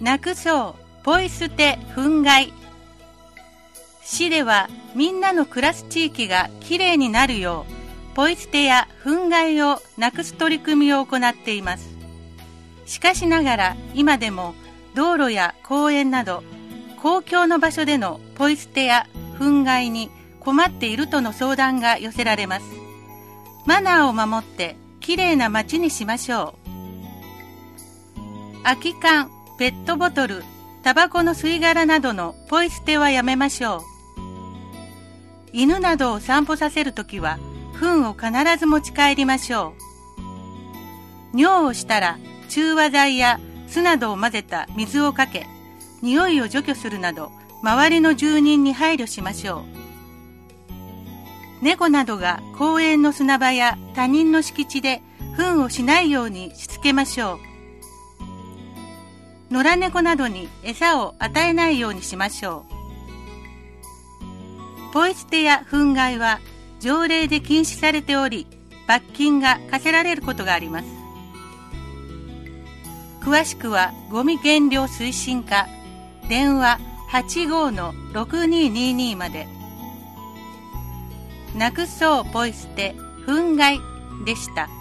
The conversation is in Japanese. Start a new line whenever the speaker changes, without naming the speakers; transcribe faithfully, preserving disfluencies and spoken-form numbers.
なくそうポイ捨て憤慨。市ではみんなの暮らす地域がきれいになるよう、ポイ捨てや憤慨をなくす取り組みを行っています。しかしながら今でも道路や公園など公共の場所でのポイ捨てや憤慨に困っているとの相談が寄せられます。マナーを守ってきれいな街にしましょう。空き缶、ペットボトル、タバコの吸い殻などのポイ捨てはやめましょう。犬などを散歩させるときは糞を必ず持ち帰りましょう。尿をしたら中和剤や酢などを混ぜた水をかけ、匂いを除去するなど周りの住人に配慮しましょう。猫などが公園の砂場や他人の敷地で糞をしないようにしつけましょう。野良猫などに餌を与えないようにしましょう。ポイ捨てや憤慨は条例で禁止されており、罰金が課せられることがあります。詳しくはゴミ減量推進課、電話 はちごーのろくにーにーにー まで。なくそうポイ捨て憤慨でした。